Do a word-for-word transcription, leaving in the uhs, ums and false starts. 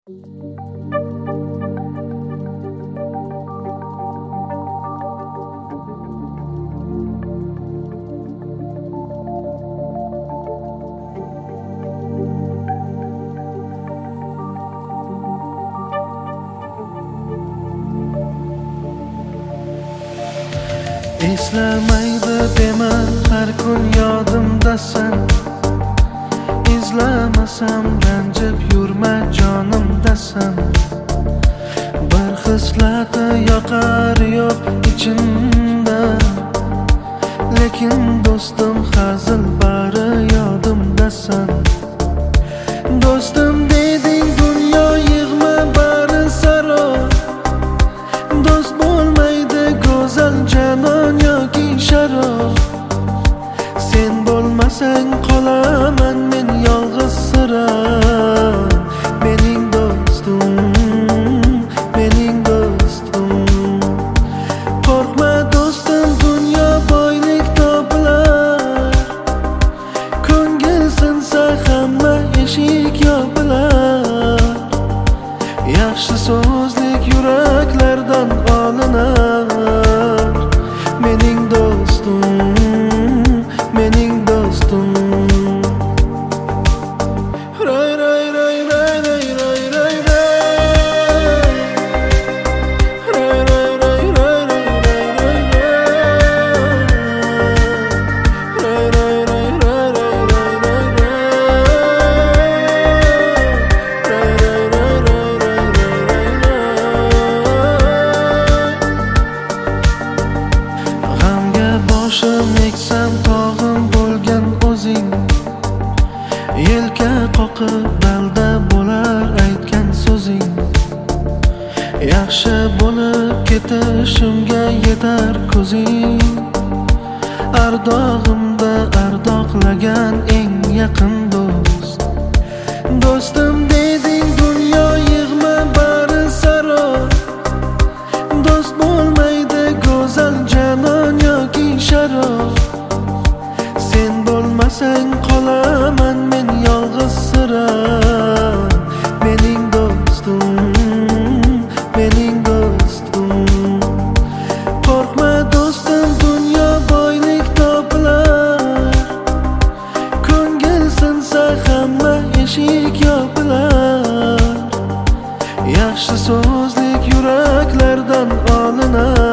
Eslamaydi dema, har kun yodimdasan. Izlamasam ranjib yurma jonimdasan. Bir hislati yoqar yo'q ichimda, lekin do'stim hazil bari yodimdasan. Do'stim deding dunyo yig'ma bari saroy. Do'st bo'lmaydi go'zal janon yoki sharob. Sen bo'lmasang qolaman men yolg'iz sira. Mening do'stim, mening do'stim. Qo'rqma do'stim, dunyo boylik topilar. Ko'ngil sinsa hamma eshik yopilar. Yaxshi so'zlik yuraklardan olinar. Mening do'stim, mening do'stim. Ray ray ray ray ray ray ray ray. Ray ray ray ray ray ray ray. Ray ray ray ray ray ray ray ray. Ray ray ray ray ray ray ray. G'amga boshim eksam tog'im bo'lgan o'zing. Yelka qoqib dalda bo'lar aytgan so'zing. Yaxshi bo'lib ketishimga yetar ko'zing. Ardog'imda ardoqlagan eng yaqin do'st. Do'stim deding dunyo yig'ma bari saroy. Do'st bo'lmaydi go'zal janon yoki sharob. Sen bo'lmasang qolaman men yolg'iz sira. Mening do'stim, mening do'stim. Qo'rqma do'stim, dunyo boylik topilar. Ko'ngil sinsa hamma eshik yopilar. Yaxshi so'zlik yuraklardan olinar.